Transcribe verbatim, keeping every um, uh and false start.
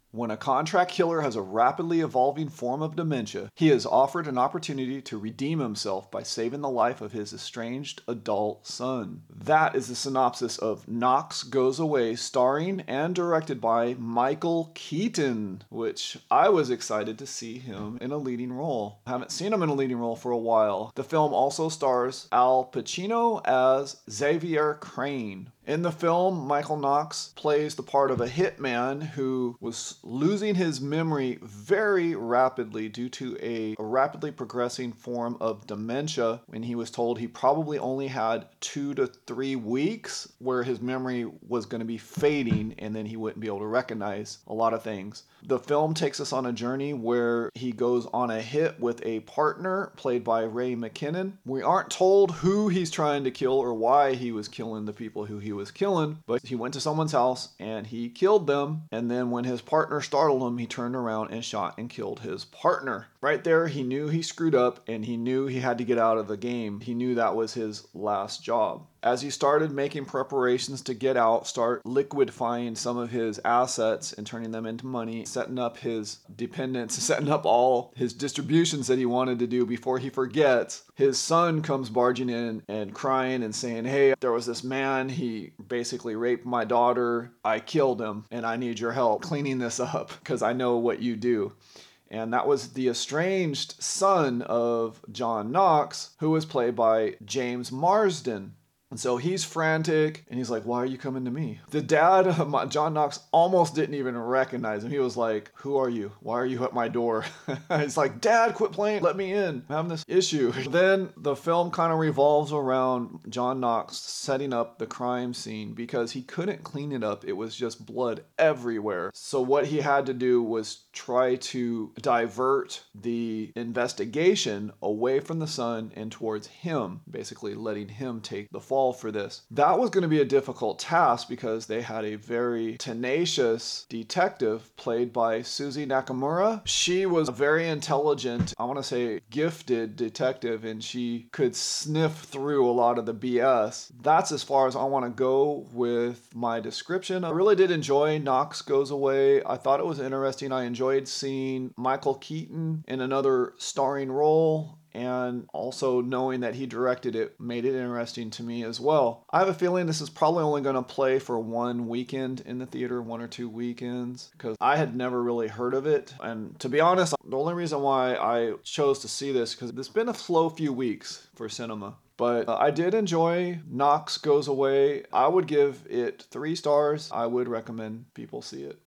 When a contract killer has a rapidly evolving form of dementia, he is offered an opportunity to redeem himself by saving the life of his estranged adult son. That is the synopsis of Knox Goes Away, starring and directed by Michael Keaton, which I was excited to see him in a leading role. I haven't seen him in a leading role for a while. The film also stars Al Pacino as Xavier Crane. In the film, Michael Knox plays the part of a hitman who was losing his memory very rapidly due to a, a rapidly progressing form of dementia, when he was told he probably only had two to three weeks where his memory was going to be fading and then he wouldn't be able to recognize a lot of things. The film takes us on a journey where he goes on a hit with a partner played by Ray McKinnon. We aren't told who he's trying to kill or why he was killing the people who he was killing, but he went to someone's house and he killed them. And then when his partner startled him, he turned around and shot and killed his partner. Right there, he knew he screwed up and he knew he had to get out of the game. He knew that was his last job. As he started making preparations to get out, start liquidifying some of his assets and turning them into money, setting up his dependents, setting up all his distributions that he wanted to do before he forgets, his son comes barging in and crying and saying, "Hey, there was this man, he basically raped my daughter, I killed him, and I need your help cleaning this up because I know what you do." And that was the estranged son of John Knox, who was played by James Marsden. And so he's frantic, and he's like, "Why are you coming to me?" The dad, John Knox, almost didn't even recognize him. He was like, "Who are you? Why are you at my door?" He's like, "Dad, quit playing. Let me in. I'm having this issue." Then the film kind of revolves around John Knox setting up the crime scene because he couldn't clean it up. It was just blood everywhere. So what he had to do was try to divert the investigation away from the son and towards him, basically letting him take the fall for this. That was going to be a difficult task because they had a very tenacious detective played by Suzie Nakamura. She was a very intelligent, I want to say gifted detective, and she could sniff through a lot of the B S. That's as far as I want to go with my description. I really did enjoy Knox Goes Away. I thought it was interesting. I enjoyed seeing Michael Keaton in another starring role, and also knowing that he directed it made it interesting to me as well. I have a feeling this is probably only going to play for one weekend in the theater, one or two weekends, because I had never really heard of it. And to be honest, the only reason why I chose to see this, because it's been a slow few weeks for cinema. But uh, I did enjoy Knox Goes Away. I would give it three stars. I would recommend people see it.